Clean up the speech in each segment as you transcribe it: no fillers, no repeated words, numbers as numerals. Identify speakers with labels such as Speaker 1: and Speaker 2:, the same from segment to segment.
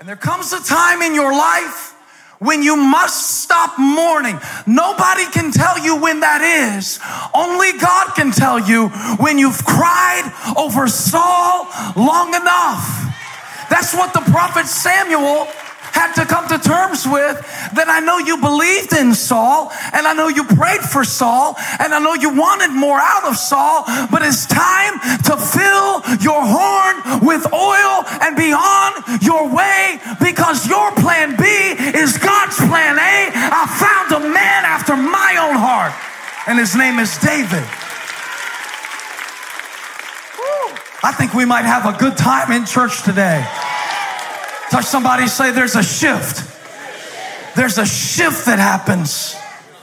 Speaker 1: And there comes a time in your life when you must stop mourning. Nobody can tell you when that is. Only God can tell you when you've cried over Saul long enough. That's what the prophet Samuel had to come to terms with, that I know you believed in Saul, and I know you prayed for Saul, and I know you wanted more out of Saul, but it's time to fill your horn with oil and be on your way, because your plan B is God's plan A. I found a man after my own heart, and his name is David. Woo. I think we might have a good time in church today. Touch somebody, say there's a shift. There's a shift that happens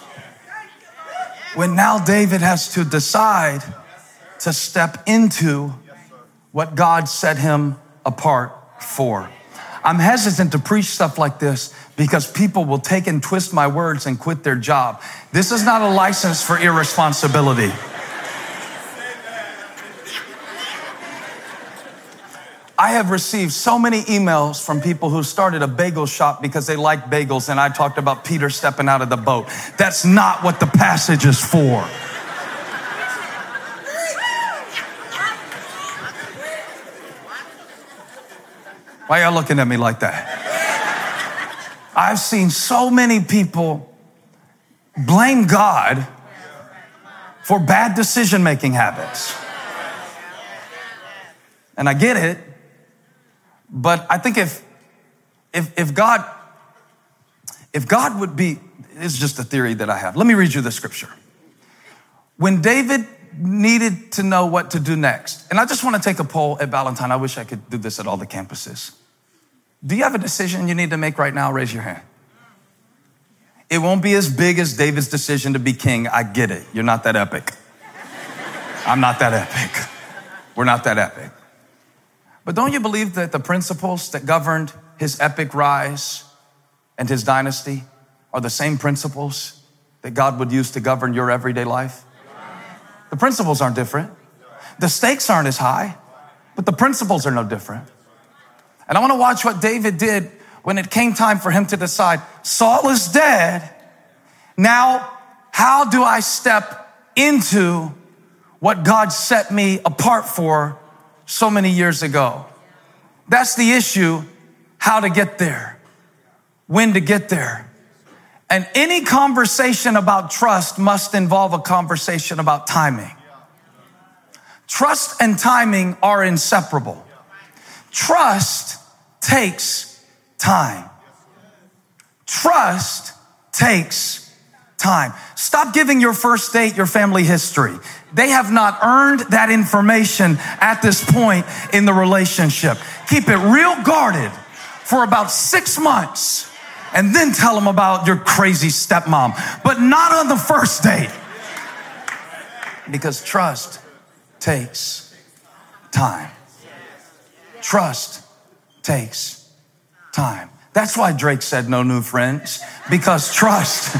Speaker 1: when now David has to decide to step into what God set him apart for. I'm hesitant to preach stuff like this because people will take and twist my words and quit their job. This is not a license for irresponsibility. I have received so many emails from people who started a bagel shop because they like bagels, and I talked about Peter stepping out of the boat. That's not what the passage is for. Why y'all looking at me like that? I've seen so many people blame God for bad decision-making habits. And I get it. But I think if God would be, it's just a theory that I have. Let me read you the scripture. When David needed to know what to do next, and I just want to take a poll at Valentine. I wish I could do this at all the campuses. Do you have a decision you need to make right now? Raise your hand. It won't be as big as David's decision to be king. I get it. You're not that epic. I'm not that epic. We're not that epic. But don't you believe that the principles that governed his epic rise and his dynasty are the same principles that God would use to govern your everyday life? The principles aren't different. The stakes aren't as high, but the principles are no different. And I want to watch what David did when it came time for him to decide, Saul is dead. Now, how do I step into what God set me apart for so many years ago? That's the issue, how to get there, when to get there. And any conversation about trust must involve a conversation about timing. Trust and timing are inseparable. Trust takes time. Trust takes time. Stop giving your first date your family history. They have not earned that information at this point in the relationship. Keep it real guarded for about 6 months and then tell them about your crazy stepmom, but not on the first date. Because trust takes time. Trust takes time. That's why Drake said no new friends, because trust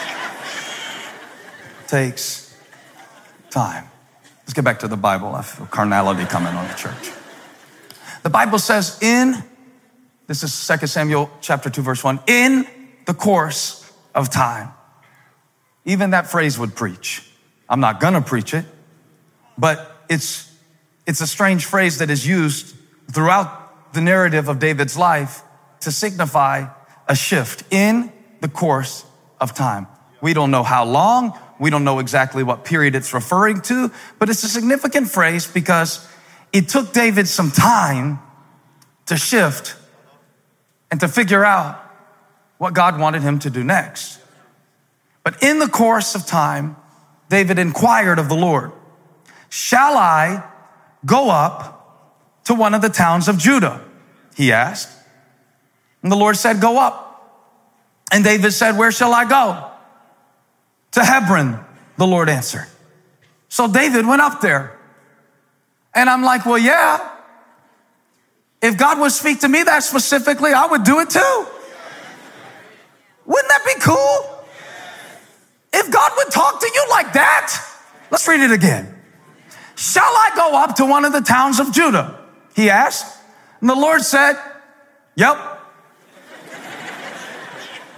Speaker 1: takes time. Let's get back to the Bible. I feel carnality coming on the church. The Bible says this is 2 Samuel chapter 2, verse 1, in the course of time. Even that phrase would preach. I'm not gonna preach it, but it's a strange phrase that is used throughout the narrative of David's life to signify a shift in the course of time. We don't know how long, we don't know exactly what period it's referring to, but it's a significant phrase because it took David some time to shift and to figure out what God wanted him to do next. But in the course of time, David inquired of the Lord, shall I go up to one of the towns of Judah? He asked. And the Lord said, go up. And David said, where shall I go? To Hebron, the Lord answered. So David went up there. And I'm like, well, yeah. If God would speak to me that specifically, I would do it too. Wouldn't that be cool? If God would talk to you like that, let's read it again. Shall I go up to one of the towns of Judah? He asked. And the Lord said, yep,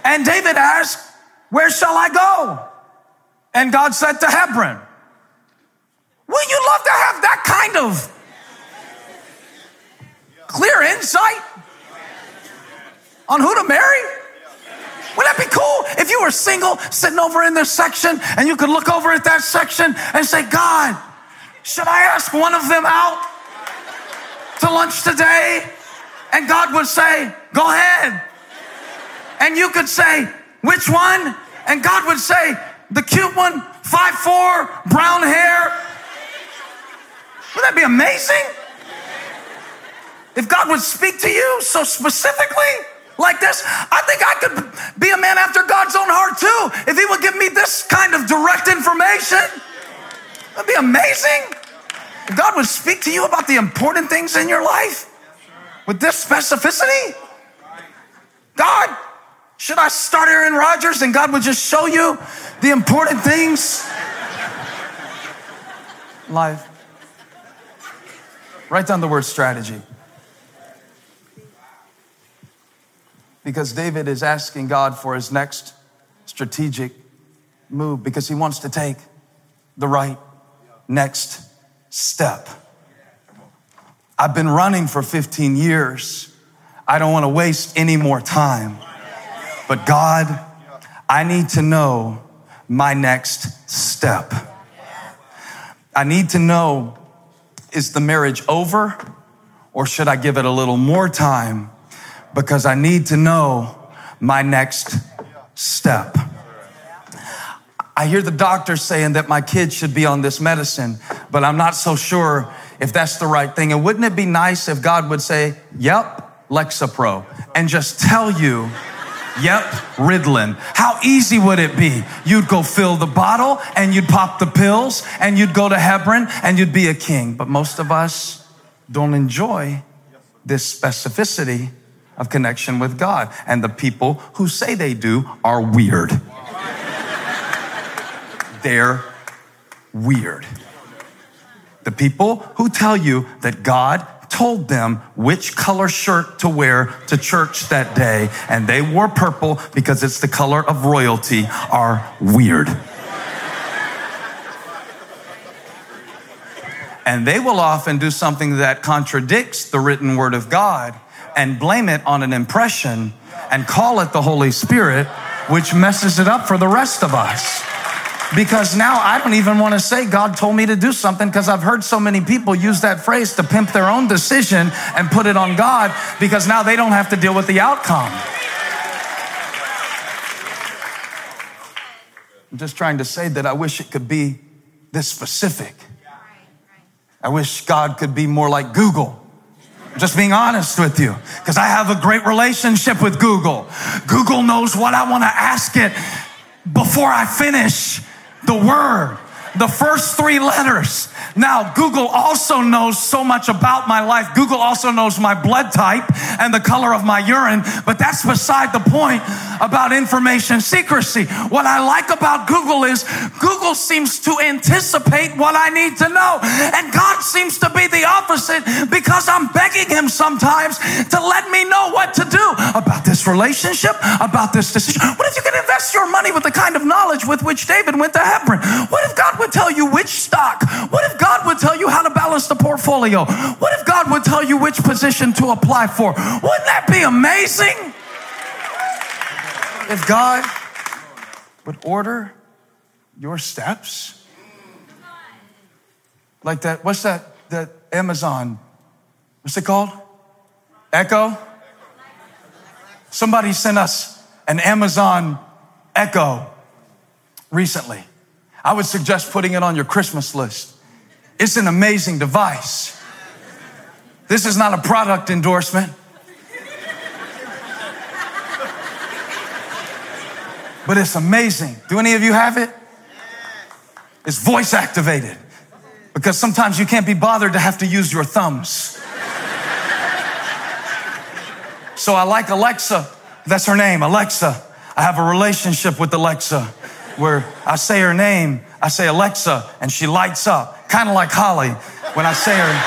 Speaker 1: And David asked, where shall I go? And God said, to Hebron. Wouldn't you love to have that kind of clear insight on who to marry? Wouldn't that be cool if you were single sitting over in this section and you could look over at that section and say, God, should I ask one of them out to lunch today? And God would say, go ahead. And you could say, which one? And God would say, the cute one, 5'4", brown hair. Wouldn't that be amazing? If God would speak to you so specifically like this, I think I could be a man after God's own heart too. If he would give me this kind of direct information, that'd be amazing. If God would speak to you about the important things in your life with this specificity. God, should I start Aaron Rodgers? And God would just show you the important things in life. Write down the word strategy. Because David is asking God for his next strategic move because he wants to take the right next step. I've been running for 15 years. I don't want to waste any more time. But God, I need to know my next step. I need to know, is the marriage over or should I give it a little more time? Because I need to know my next step. I hear the doctor saying that my kids should be on this medicine, but I'm not so sure if that's the right thing. And wouldn't it be nice if God would say, yep, Lexapro, and just tell you, yep, Ritalin. How easy would it be? You'd go fill the bottle and you'd pop the pills and you'd go to Hebron and you'd be a king. But most of us don't enjoy this specificity of connection with God. And the people who say they do are weird. They're weird. The people who tell you that God told them which color shirt to wear to church that day, and they wore purple because it's the color of royalty, are weird. And they will often do something that contradicts the written word of God and blame it on an impression and call it the Holy Spirit, which messes it up for the rest of us. Because now I don't even want to say God told me to do something because I've heard so many people use that phrase to pimp their own decision and put it on God because now they don't have to deal with the outcome. I'm just trying to say that I wish it could be this specific. I wish God could be more like Google. I'm just being honest with you, because I have a great relationship with Google. Google knows what I want to ask it before I finish the word, the first 3 letters. Now, Google also knows so much about my life. Google also knows my blood type and the color of my urine, but that's beside the point about information secrecy. What I like about Google is Google seems to anticipate what I need to know. And God seems to be the opposite because I'm begging him sometimes to let me know what to do about this relationship, about this decision. What if you could invest your money with the kind of knowledge with which David went to Hebron? What if God would tell you which stock? What if God would tell you how to balance the portfolio? What if God would tell you which position to apply for? Wouldn't that be amazing? If God would order your steps like that, what's that Amazon, what's it called? Echo? Somebody sent us an Amazon Echo recently. I would suggest putting it on your Christmas list. It's an amazing device. This is not a product endorsement. But it's amazing. Do any of you have it? It's voice activated. Because sometimes you can't be bothered to have to use your thumbs. So I like Alexa. That's her name, Alexa. I have a relationship with Alexa where I say her name, I say Alexa, and she lights up. Kind of like Holly when I say her.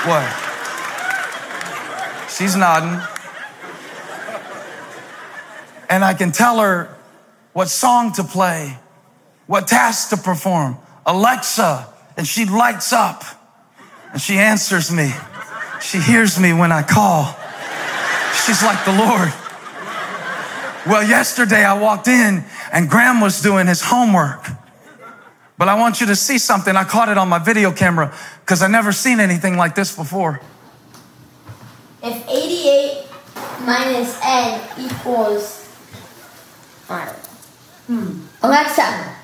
Speaker 1: What? She's nodding. and I can tell her what song to play, what task to perform. Alexa, and she lights up and she answers me. She hears me when I call. She's like the Lord. Well, yesterday I walked in and Graham was doing his homework. But I want you to see something. I caught it on my video camera because I never seen anything like this before.
Speaker 2: If 88 minus n equals, I don't know. Alexa,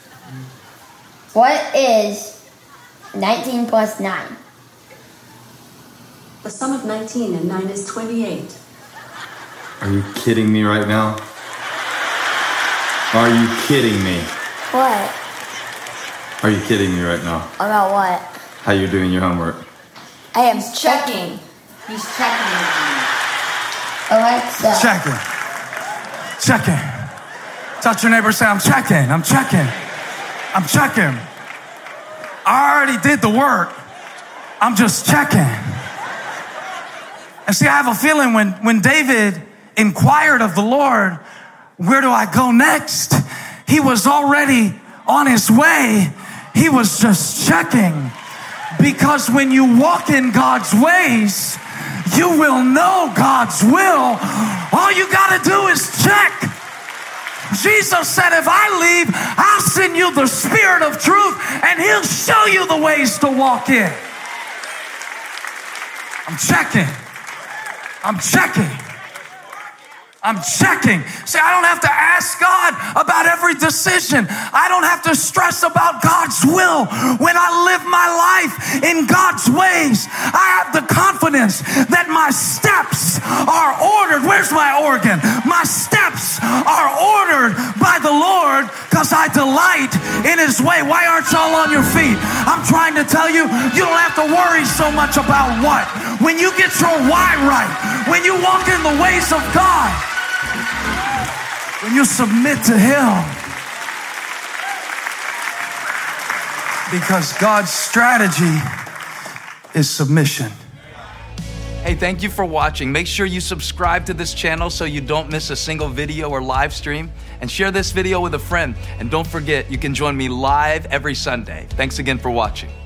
Speaker 2: what is 19 plus 9?
Speaker 3: The sum of 19 and 9 is 28.
Speaker 4: Are you kidding me right now? Are you kidding me?
Speaker 2: What?
Speaker 4: Are you kidding me right now?
Speaker 2: About what?
Speaker 4: How you doing your homework?
Speaker 2: I am checking.
Speaker 3: He's checking.
Speaker 2: Alexa.
Speaker 1: Checking. Touch your neighbor, say, I'm checking. I'm checking. I already did the work. I'm just checking. And see, I have a feeling when David inquired of the Lord, where do I go next? He was already on his way. He was just checking. Because when you walk in God's ways, you will know God's will. All you got to do is check. Jesus said, if I leave, I'll send you the Spirit of truth and he'll show you the ways to walk in. I'm checking. See, I don't have to ask God about every decision. I don't have to stress about God's will. When I live my life in God's ways, I have the confidence that my steps are ordered. Where's my organ? My steps are ordered by the Lord because I delight in his way. Why aren't y'all on your feet? I'm trying to tell you, you don't have to worry so much about what. When you get your why right, when you walk in the ways of God, when you submit to him, because God's strategy is submission. Hey, thank you for watching. Make sure you subscribe to this channel so you don't miss a single video or live stream, and share this video with a friend. And don't forget, you can join me live every Sunday. Thanks again for watching.